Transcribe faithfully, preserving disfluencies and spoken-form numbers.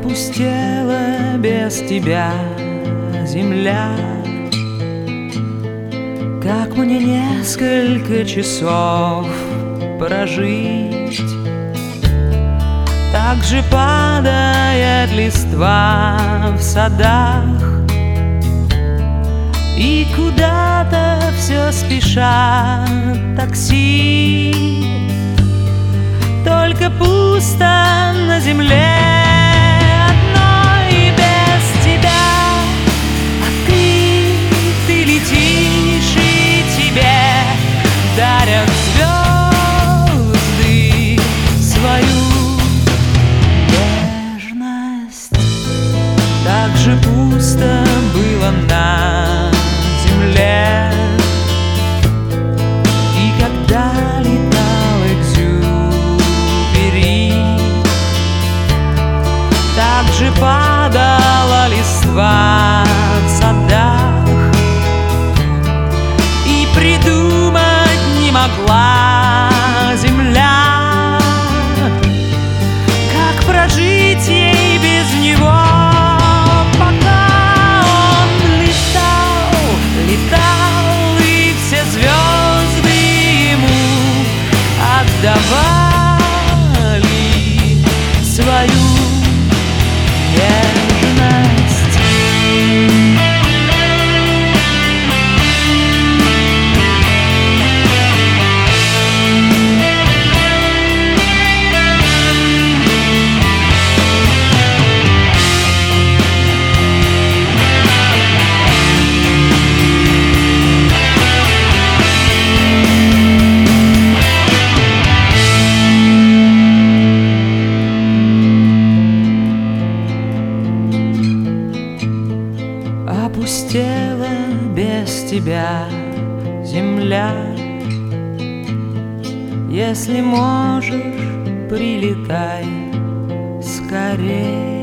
Опустела без тебя земля. Как мне несколько часов прожить? Так же падает листва в садах, и куда-то все спешат такси. Только пусто на земле одной без тебя. А ты, ты летишь, и тебе дарят звезды свою нежность. Так же пусто было на земле, и когда летал Экзюпери, так же падала листва в садах, и придумать не могла земля, как прожить ей без него. Давали свою нежность. Опустела без тебя земля. Если можешь, прилетай скорей.